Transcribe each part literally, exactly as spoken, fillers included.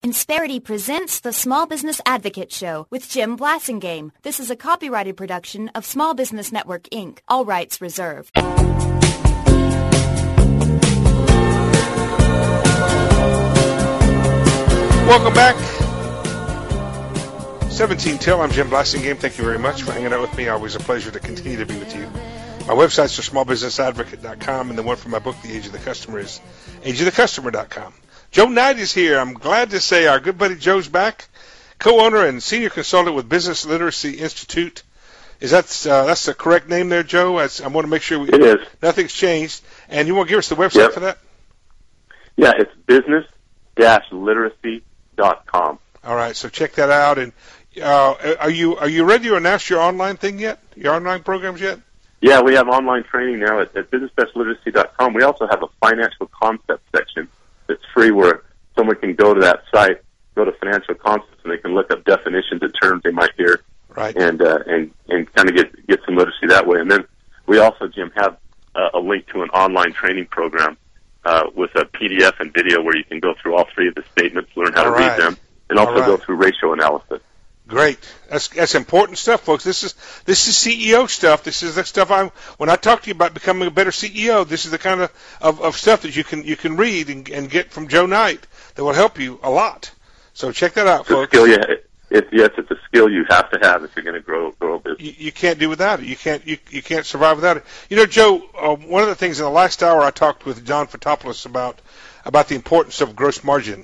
Insperity presents the Small Business Advocate Show with Jim Blasingame. This is a copyrighted production of Small Business Network, Incorporated. All rights reserved. Welcome back. seventeen till. I'm Jim Blasingame. Thank you very much for hanging out with me. Always a pleasure to continue to be with you. My websites are small business advocate dot com, and the one for my book, The Age of the Customer, is age of the customer dot com. Joe Knight is here. I'm glad to say our good buddy Joe's back, co-owner and senior consultant with Business Literacy Institute. Is that uh, that's the correct name there, Joe? I, I want to make sure we, it is. Nothing's changed. And you want to give us the website yep. for that? Yeah, it's business dash literacy dot com. All right, so check that out. And uh, are you are you ready to announce your online thing yet? Your online programs yet? Yeah, we have online training now at, at business dash literacy dot com. We also have a financial concept section that's free where someone can go to that site, go to financial concepts, and they can look up definitions of terms they might hear, right? And uh, and and kind of get get some literacy that way. And then we also, Jim, have uh, a link to an online training program uh, with a P D F and video where you can go through all three of the statements, learn how all to right. read them, and also right. go through ratio analysis. Great. That's that's important stuff, folks. This is this is C E O stuff. This is the stuff I'm when I talk to you about becoming a better C E O. This is the kind of, of, of stuff that you can you can read and, and get from Joe Knight that will help you a lot. So check that out, it's folks. A skill, yeah. It, yes, it's a skill you have to have if you're going to grow grow a business. You, you can't do without it. You can't you you can't survive without it. You know, Joe. Uh, one of the things in the last hour I talked with John Fotopoulos about about the importance of gross margin.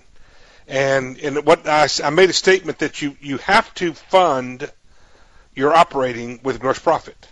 And and what I, I made a statement that you, you have to fund your operating with gross profit,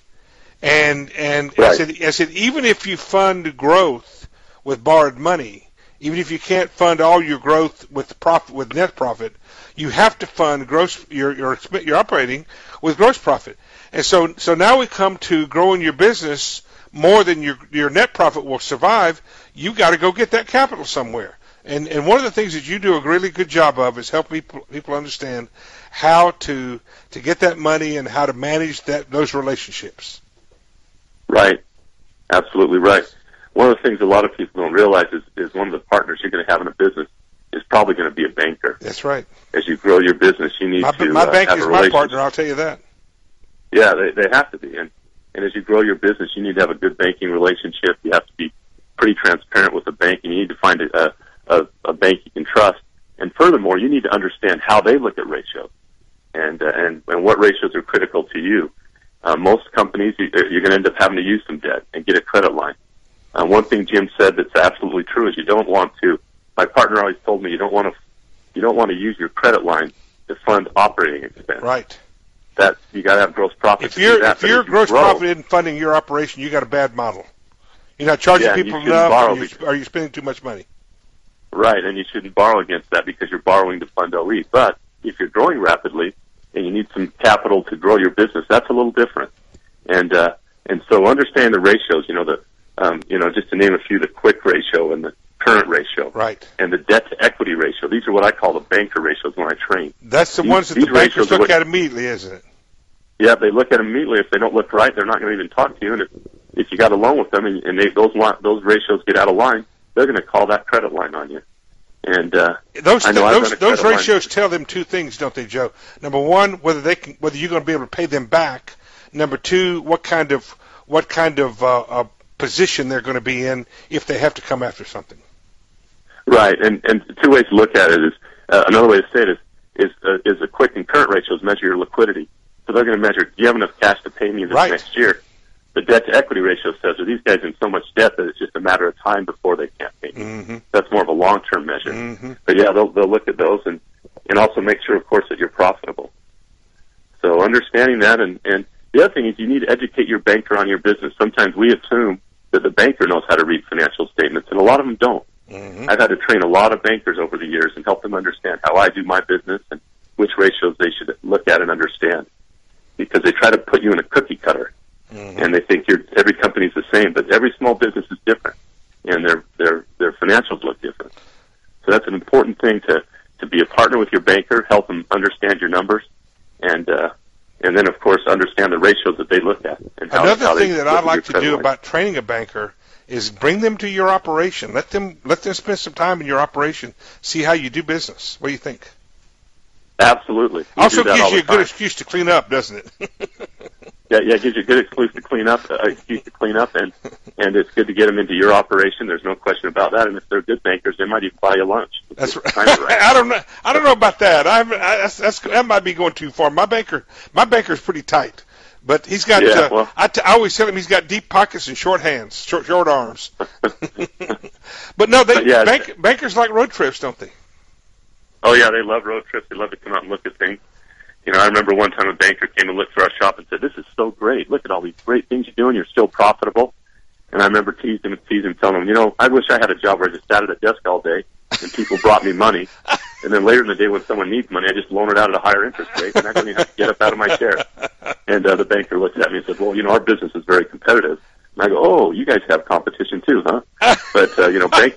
and and right. I said I said even if you fund growth with borrowed money, even if you can't fund all your growth with profit with net profit, you have to fund gross your your your operating with gross profit. And so so now we come to growing your business more than your your net profit will survive. You got to go get that capital somewhere. And and one of the things that you do a really good job of is help people people understand how to to get that money and how to manage that those relationships. Right, absolutely right. One of the things a lot of people don't realize is, is one of the partners you're going to have in a business is probably going to be a banker. That's right. As you grow your business, you need my, to my uh, bank have is a my partner. I'll tell you that. Yeah, they they have to be. And and as you grow your business, you need to have a good banking relationship. You have to be pretty transparent with the bank, and you need to find a, a A, a bank you can trust, and furthermore, you need to understand how they look at ratios, and uh, and and what ratios are critical to you. Uh, most companies, you, you're going to end up having to use some debt and get a credit line. Uh, one thing Jim said that's absolutely true is you don't want to. My partner always told me you don't want to you don't want to use your credit line to fund operating expense. Right. That you got to have gross profit. If your that, if your gross grow, profit isn't funding your operation, you got a bad model. You're not charging yeah, people you enough, borrow or, you, or you're spending too much money. Right, and you shouldn't borrow against that because you're borrowing to fund O E. But if you're growing rapidly and you need some capital to grow your business, that's a little different. And uh, and so understand the ratios. You know the um, you know just to name a few: the quick ratio and the current ratio, right, and the debt to equity ratio. These are what I call the banker ratios when I train. That's the these, ones that the bankers look what, at immediately, isn't it? Yeah, they look at them immediately. If they don't look right, they're not going to even talk to you. And if if you got a loan with them and, and they, those those ratios get out of line, they're going to call that credit line on you. And uh, those I know those, those ratios line. tell them two things, don't they, Joe? Number one, whether they can, whether you're going to be able to pay them back. Number two, what kind of what kind of uh, uh, position they're going to be in if they have to come after something. Right, and and two ways to look at it is uh, another way to say it is is uh, is the quick and current ratios measure your liquidity. So they're going to measure, do you have enough cash to pay me this right. next year? The debt to equity ratio says, are these guys in so much debt that it's just a matter of time before they can't pay me? Mm-hmm. That's more of a long-term measure. Mm-hmm. But yeah, they'll, they'll look at those and, and also make sure, of course, that you're profitable. So understanding that, and, and the other thing is you need to educate your banker on your business. Sometimes we assume that the banker knows how to read financial statements, and a lot of them don't. Mm-hmm. I've had to train a lot of bankers over the years and help them understand how I do my business and which ratios they should look at and understand. Because they try to put you in a cookie cutter, mm-hmm. and they think you're, every company's the same, but every small business is different, and their their their financials look different. So that's an important thing to, to be a partner with your banker, help them understand your numbers, and uh, and then of course understand the ratios that they look at. And how, Another how thing they that look I at like your to credit do line. about training a banker is bring them to your operation. Let them let them spend some time in your operation. See how you do business. What do you think? Absolutely. We also gives you a time. good excuse to clean up, doesn't it? yeah, yeah, it gives you a good excuse to clean up, uh, excuse to clean up, and and it's good to get them into your operation. There's no question about that. And if they're good bankers, they might even buy you lunch. That's right. I don't know. I don't know about that. I, haven't, I that's, that's that might be going too far. My banker, my banker's pretty tight. But he's got, yeah, uh, well, I, t- I always tell him he's got deep pockets and short hands, short short arms. But no, they yeah, bank, bankers like road trips, don't they? Oh, yeah, they love road trips. They love to come out and look at things. You know, I remember one time a banker came and looked through our shop and said, this is so great. Look at all these great things you're doing. You're still profitable. And I remember teasing him and teasing him, telling him, you know, I wish I had a job where I just sat at a desk all day and people brought me money. And then later in the day when someone needs money, I just loan it out at a higher interest rate, and I don't even have to get up out of my chair. And uh, the banker looked at me and said, well, you know, our business is very competitive. And I go, oh, you guys have competition too, huh? But, uh, you know, bank,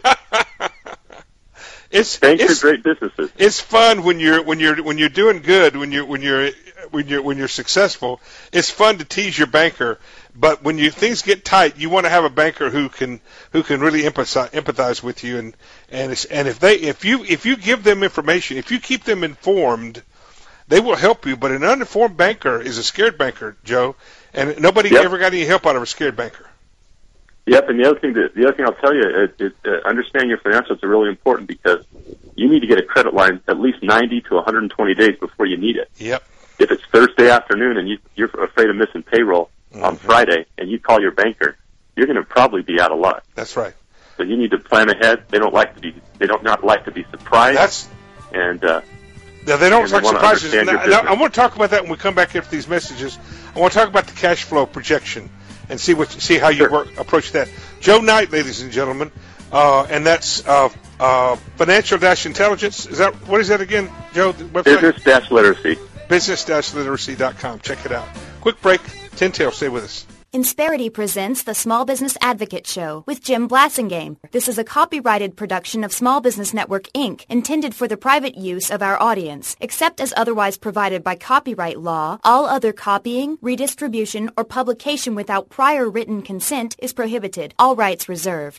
it's, banks it's, are great businesses. It's fun when you're when you're when you're doing good, when you're when you're when you're when you're successful. It's fun to tease your banker, but when you things get tight, you want to have a banker who can who can really empathize, empathize with you, and and it's, and if they if you if you give them information, if you keep them informed, they will help you. But an uninformed banker is a scared banker, Joe, and nobody Yep. ever got any help out of a scared banker. Yep, and the other thing that the other thing I'll tell you is, is uh, understanding your financials are really important because you need to get a credit line at least ninety to one hundred twenty days before you need it. Yep. If it's Thursday afternoon and you, you're afraid of missing payroll mm-hmm. on Friday and you call your banker, you're going to probably be out of luck. That's right. So you need to plan ahead. They don't like to be they don't not like to be surprised. That's and uh, yeah, they don't like they surprises. Now, now, I want to talk about that when we come back after these messages. I want to talk about the cash flow projection and see what see how you sure. work, approach that. Joe Knight, ladies and gentlemen, uh, and that's uh, uh, Financial Dash Intelligence. Is that what is that again, Joe? The website? Business Dash Literacy. Business Dash Literacy dot com. Check it out. Quick break. Ten Tail, stay with us. Insperity presents the Small Business Advocate Show with Jim Blassingame. This is a copyrighted production of Small Business Network, Incorporated, intended for the private use of our audience. Except as otherwise provided by copyright law, all other copying, redistribution, or publication without prior written consent is prohibited. All rights reserved.